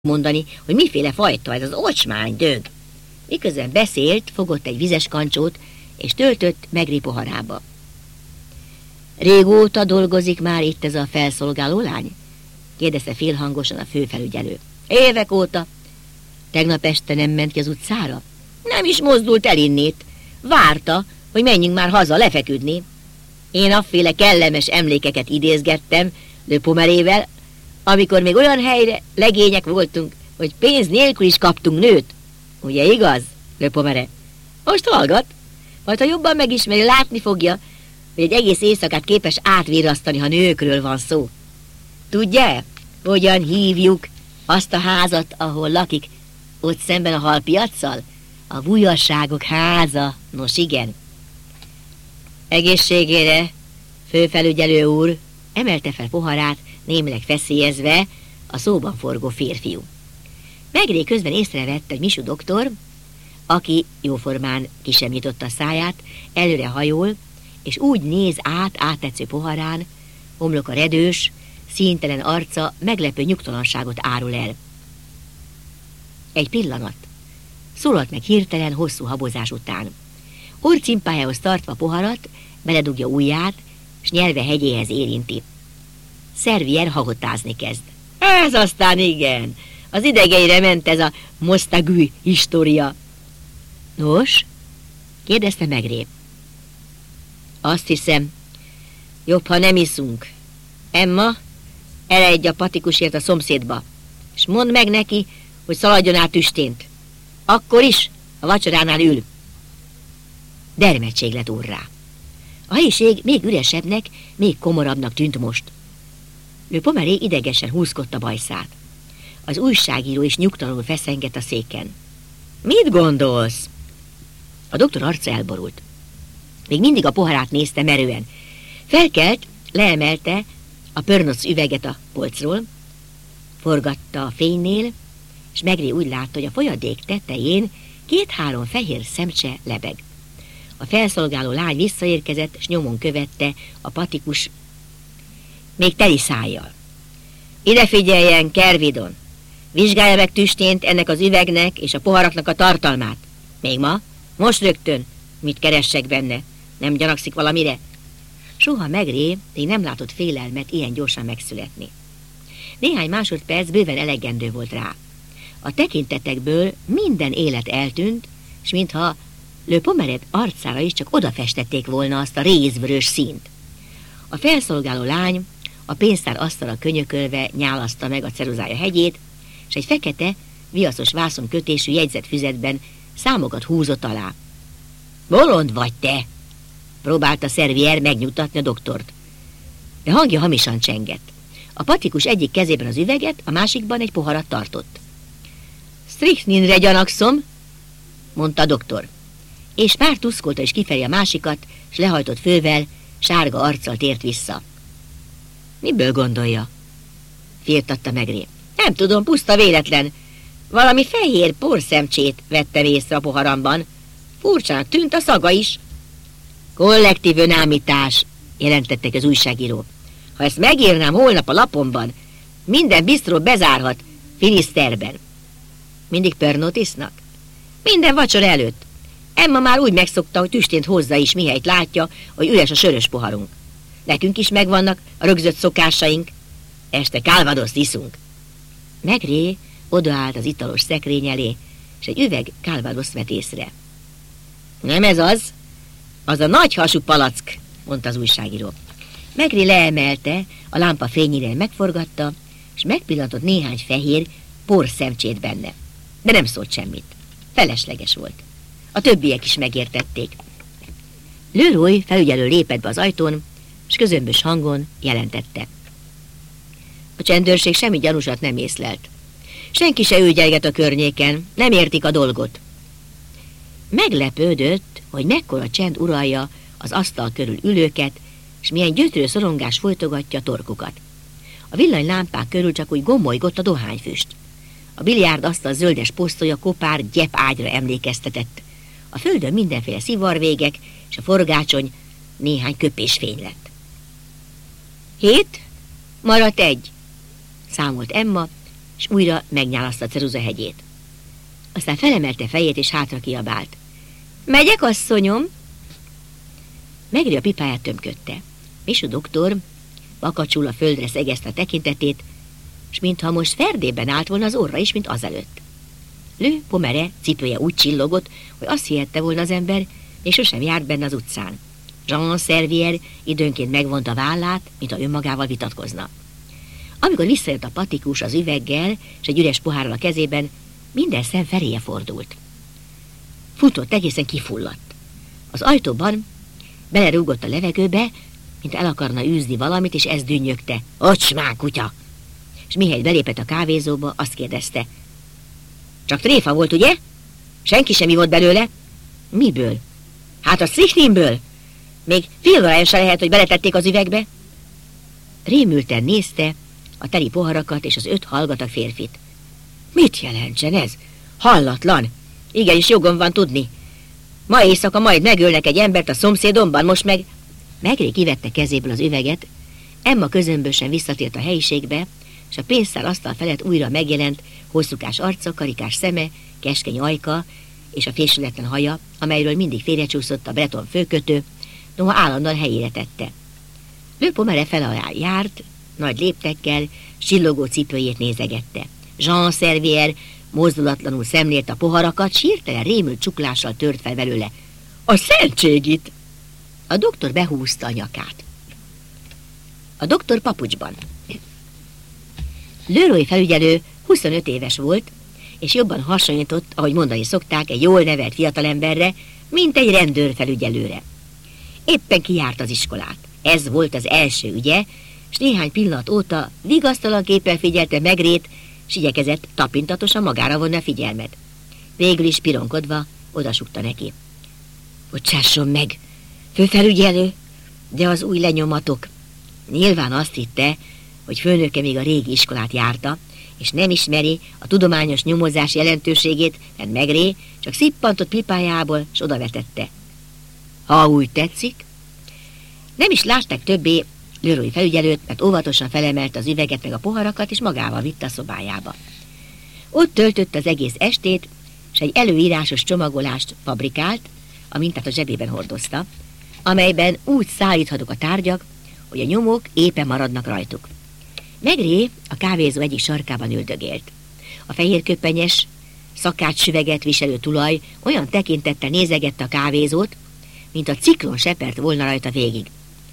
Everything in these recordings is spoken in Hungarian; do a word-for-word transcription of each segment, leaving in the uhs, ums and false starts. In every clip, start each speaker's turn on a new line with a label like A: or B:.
A: mondani, hogy miféle fajta ez az ocsmány dög. Miközben beszélt, fogott egy vizes kancsót, és töltött Maigret poharába. Régóta dolgozik már itt ez a felszolgáló lány? Kérdezte félhangosan a főfelügyelő. Évek óta. Tegnap este nem ment ki az utcára? Nem is mozdult el innét. Várta, hogy menjünk már haza lefeküdni. Én afféle kellemes emlékeket idézgettem Le Pomerével, amikor még olyan helyre legények voltunk, hogy pénz nélkül is kaptunk nőt. Ugye igaz, Le Pomeré? Most hallgat, majd ha jobban megismeri, látni fogja, hogy egy egész éjszakát képes átvirrasztani, ha nőkről van szó. Tudja, hogyan hívjuk azt a házat, ahol lakik, ott szemben a halpiaccal? A Vujasságok háza. Nos igen. Egészségére, főfelügyelő úr, emelte fel poharát, némileg feszélyezve a szóban forgó férfiú. Maigret közben észrevett, hogy Michu doktor, aki jóformán ki sem nyitotta a száját, előre hajol, és úgy néz át áttetsző poharán, homloka redős, színtelen arca meglepő nyugtalanságot árul el. Egy pillanat. Szólalt meg hirtelen, hosszú habozás után. Orrcimpájához tartva poharat, beledugja ujját, s nyelve hegyéhez érinti. Servier hahotázni kezd. Ez aztán igen, az idegeire ment ez a Montagu história. Nos? Kérdezte Maigret. Azt hiszem, jobb, ha nem iszunk. Emma, elejgy a patikusért a szomszédba, és mondd meg neki, hogy szaladjon át tüstént. Akkor is a vacsoránál ül. Dermedtség lett úrrá. A helyiség még üresebbnek, még komorabbnak tűnt most. Le Pomeré idegesen húzkodta bajszát. Az újságíró is nyugtalanul feszengett a széken. Mit gondolsz? A doktor arca elborult. Még mindig a poharát nézte merően. Felkelt, leemelte a pörnoc üveget a polcról, forgatta a fénynél, és Maigret úgy látta, hogy a folyadék tetején két-három fehér szemcse lebeg. A felszolgáló lány visszaérkezett, és nyomon követte a patikus még teli szájjal. Ide figyeljen, Kervidon! Vizsgálja meg tüstént ennek az üvegnek és a poharaknak a tartalmát. Még ma? Most rögtön. Mit keressek benne? Nem gyanakszik valamire? Soha Maigret még nem látott félelmet ilyen gyorsan megszületni. Néhány másodperc bőven elegendő volt rá. A tekintetekből minden élet eltűnt, és mintha Le Pomeré arcára is csak odafestették volna azt a rézvörös színt. A felszolgáló lány a pénztár asztalra könyökölve nyálaszta meg a ceruzája hegyét, és egy fekete, viaszos vászonkötésű jegyzetfüzetben számokat húzott alá. Bolond vagy te! Próbálta Servier megnyugtatni a doktort. De hangja hamisan csengett. A patikus egyik kezében az üveget, a másikban egy poharat tartott. Strychninre gyanakszom, mondta a doktor. És pár tuszkolta is kifelé a másikat, s lehajtott fővel, sárga arccal tért vissza. Miből gondolja? Firtatta Maigret. Nem tudom, puszta véletlen. Valami fehér porszemcsét vettem észre a poharamban. Furcsának tűnt a szaga is. Kollektív önállítás, jelentettek az újságíró. Ha ezt megírnám holnap a lapomban, minden bisztró bezárhat Finiszterben. Mindig pörnót isznak? Minden vacsora előtt. Emma már úgy megszokta, hogy tüstént hozza is, mihelyt látja, hogy üres a sörös poharunk. Nekünk is megvannak a rögzött szokásaink. Este Calvadoszt iszunk. Maigret odaállt az italos szekrény elé, és egy üveg Calvadoszt vett észre. Nem ez az, az a nagy hasú palack, mondta az újságíró. Maigret leemelte, a lámpa fényére megforgatta, és megpillantott néhány fehér porszemcsét benne. De nem szólt semmit. Felesleges volt. A többiek is megértették. Leroy felügyelő lépett be az ajtón, és közömbös hangon jelentette. A csendőrség semmi gyanúsat nem észlelt. Senki se ügyelget a környéken, nem értik a dolgot. Meglepődött, hogy mekkora csend uralja az asztal körül ülőket, és milyen gyötrő szorongás folytogatja a torkukat. A villanylámpák körül csak úgy gomolygott a dohányfüst. A biliárd asztal zöldes posztolya kopár gyep ágyra emlékeztetett. A földön mindenféle szivarvégek, és a forgácsony néhány köpésfény lett. Hét, maradt egy, számolt Emma, és újra megnyálaszta a ceruzahegyét. Aztán felemelte fejét, és hátra kiabált. Megyek, asszonyom! Megri a pipáját tömködte, és a doktor vakacsul a földre szegezte a tekintetét, s mintha most ferdében állt volna az orra is, mint azelőtt. Le Pommeraye cipője úgy csillogott, hogy azt hihette volna az ember, és sosem járt benne az utcán. Jean Servier időnként megvonta vállát, mintha önmagával vitatkozna. Amikor visszajött a patikus az üveggel, és egy üres pohárral a kezében, minden szem feléje fordult. Futott, egészen kifulladt. Az ajtóban belerúgott a levegőbe, mint el akarna űzni valamit, és ez dünnyögte. Ocsmán, kutya! És mihelyt belépett a kávézóba, azt kérdezte. Csak tréfa volt, ugye? Senki sem ivott belőle? Miből? Hát a sztrichninből. Még félvarája se lehet, hogy beletették az üvegbe. Rémülten nézte a teli poharakat és az öt hallgatag férfit. Mit jelentsen ez? Hallatlan. Igenis jogom van tudni. Ma éjszaka majd megölnek egy embert a szomszédomban, most meg... Megré kivette kezéből az üveget, Emma közömbösen visszatért a helyiségbe, és a pénztár asztal felett újra megjelent hosszúkás arca, karikás szeme, keskeny ajka és a fésületlen haja, amelyről mindig félrecsúszott a breton főkötő, noha állandóan helyére tette. Le Pommeraye fel alá járt, nagy léptekkel, csillogó cipőjét nézegette. Jean Servier mozdulatlanul szemlélte a poharakat, s hirtelen rémült csuklással tört fel belőle. A szentségit! A doktor behúzta a nyakát. A doktor papucsban. Leroy felügyelő huszonöt éves volt, és jobban hasonlított, ahogy mondani szokták, egy jól nevelt fiatalemberre, mint egy rendőrfelügyelőre. Éppen kijárt az iskolát. Ez volt az első ügye, s néhány pillanat óta vigasztalanképpen figyelte Megrét, s igyekezett tapintatosan magára vonni a figyelmet. Végül is pironkodva odasukta neki. Bocsásson meg, főfelügyelő, de az új lenyomatok. Nyilván azt hitte, hogy főnöke még a régi iskolát járta, és nem ismeri a tudományos nyomozás jelentőségét, mert Megré csak szippantott pipájából, s odavetette. Ha úgy tetszik. Nem is látták többé Leroy felügyelőt, mert óvatosan felemelt az üveget meg a poharakat, és magával vitte a szobájába. Ott töltött az egész estét, és egy előírásos csomagolást fabrikált, a mintát a zsebében hordozta, amelyben úgy szállíthatók a tárgyak, hogy a nyomok éppen maradnak rajtuk. Megré a kávézó egyik sarkában üldögélt. A fehérköpenyes, szakácssüveget viselő tulaj olyan tekintettel nézegette a kávézót, mint a ciklon sepert volna rajta végig.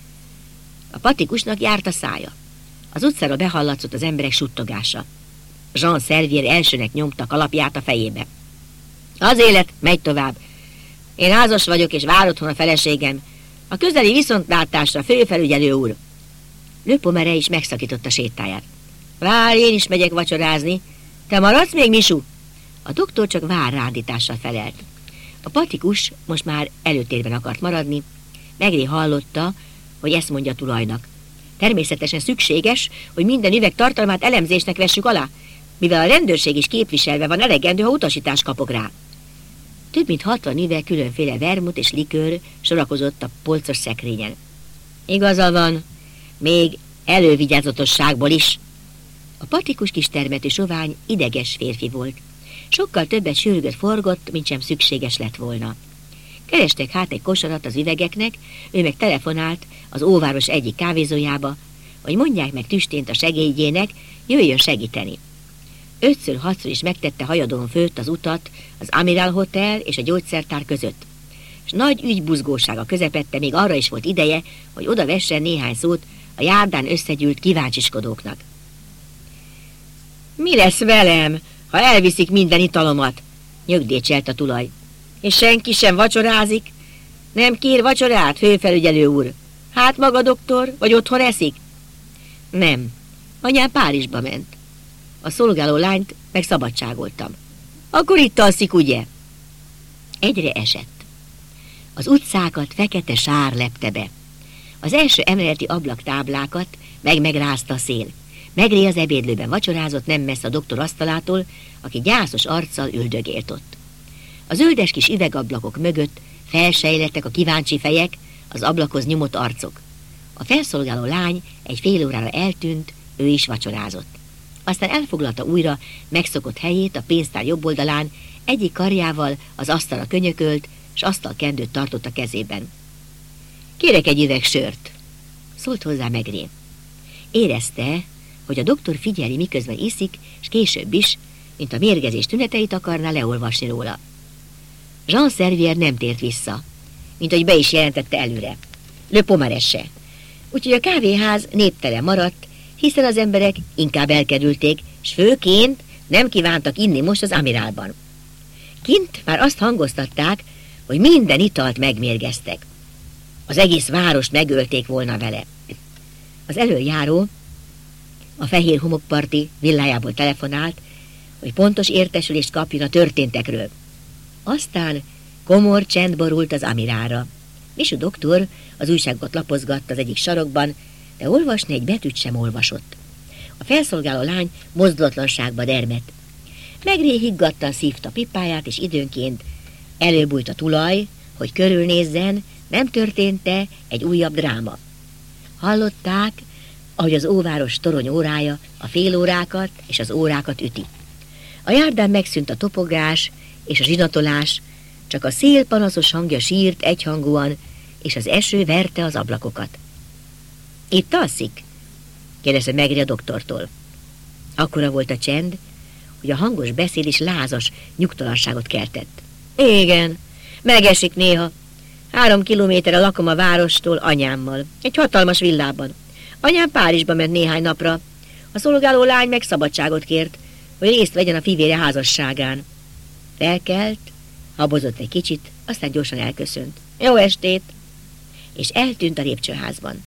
A: A patikusnak járt a szája. Az utcáról behallatszott az emberek suttogása. Jean Servier elsőnek nyomta kalapját a fejébe. Az élet megy tovább. Én házas vagyok, és vár otthon a feleségem. A közeli viszontlátásra, főfelügyelő úr. Le Pommeraye is megszakította sétáját. Várj, én is megyek vacsorázni. Te maradsz még, Misú? A doktor csak várrándítással felelt. A patikus most már előtérben akart maradni. Megré hallotta, hogy ezt mondja a tulajnak. Természetesen szükséges, hogy minden üveg tartalmát elemzésnek vessük alá, mivel a rendőrség is képviselve van, elegendő, ha utasítást kapok rá. Több mint hatvan üveg különféle vermut és likőr sorakozott a polcos szekrényen. Igaza van, még elővigyázatosságból is. A patikus kis termetű sovány ideges férfi volt. Sokkal többet sürgött forgott, mint sem szükséges lett volna. Kerestek hát egy kosarat az üvegeknek, ő meg telefonált az óváros egyik kávézójába, hogy mondják meg tüstént a segédjének, jöjjön segíteni. Ötször-hatszor is megtette hajadon főtt az utat az Amiral Hotel és a gyógyszertár között, és nagy ügybuzgósága közepette még arra is volt ideje, hogy oda vessen néhány szót a járdán összegyűlt kíváncsiskodóknak. Mi lesz velem, ha elviszik minden italomat? Nyögdécselt a tulaj. És senki sem vacsorázik? Nem kér vacsorát, főfelügyelő úr? Hát maga, doktor, vagy otthon eszik? Nem. Anyám Párizsba ment. A szolgáló lányt meg szabadságoltam. Akkor itt alszik, ugye? Egyre esett. Az utcákat fekete sár lepte be. Az első emeleti ablaktáblákat meg-megrázta a szél. Megré az ebédlőben vacsorázott nem messze a doktor asztalától, aki gyászos arccal üldögélt ott. A zöldes kis üvegablakok mögött felsejlettek a kíváncsi fejek, az ablakhoz nyomott arcok. A felszolgáló lány egy fél órára eltűnt, ő is vacsorázott. Aztán elfoglalta újra megszokott helyét a pénztár jobb oldalán, egyik karjával az asztalra könyökölt, s asztalkendőt tartott a kezében. Kérek egy üveg sört, szólt hozzá Maigret. Érezte, hogy a doktor figyeli, miközben iszik, és később is, mint a mérgezés tüneteit akarná leolvasni róla. Jean Servier nem tért vissza, mint hogy be is jelentette előre. Le Pomarez se. Úgyhogy a kávéház néptelen maradt, hiszen az emberek inkább elkerülték, s főként nem kívántak inni most az Amirálban. Kint már azt hangoztatták, hogy minden italt megmérgeztek. Az egész várost megölték volna vele. Az elöljáró a fehér homokparti villájából telefonált, hogy pontos értesülést kapjon a történtekről. Aztán komor csend borult az Amirálra. És a doktor az újságokat lapozgatta az egyik sarokban, de olvasni egy betűt sem olvasott. A felszolgáló lány mozdulatlanságba dermedt. Maigret higgadtan szívta pipáját, és időnként előbújt a tulaj, hogy körülnézzen, nem történt-e egy újabb dráma. Hallották, ahogy az óváros torony órája a félórákat és az órákat üti. A járdán megszűnt a topogás és a zsinatolás, csak a szél panaszos hangja sírt egyhangúan, és az eső verte az ablakokat. Itt alszik? kérdezte Maigret a doktortól. Akkora volt a csend, hogy a hangos beszéd is lázas nyugtalanságot keltett. Igen, megesik néha. Három kilométerre lakom a várostól anyámmal, egy hatalmas villában. Anyám Párizsba ment néhány napra. A szolgáló lány meg szabadságot kért, hogy részt vegyen a fivére házasságán. Felkelt, habozott egy kicsit, aztán gyorsan elköszönt. Jó estét! És eltűnt a lépcsőházban.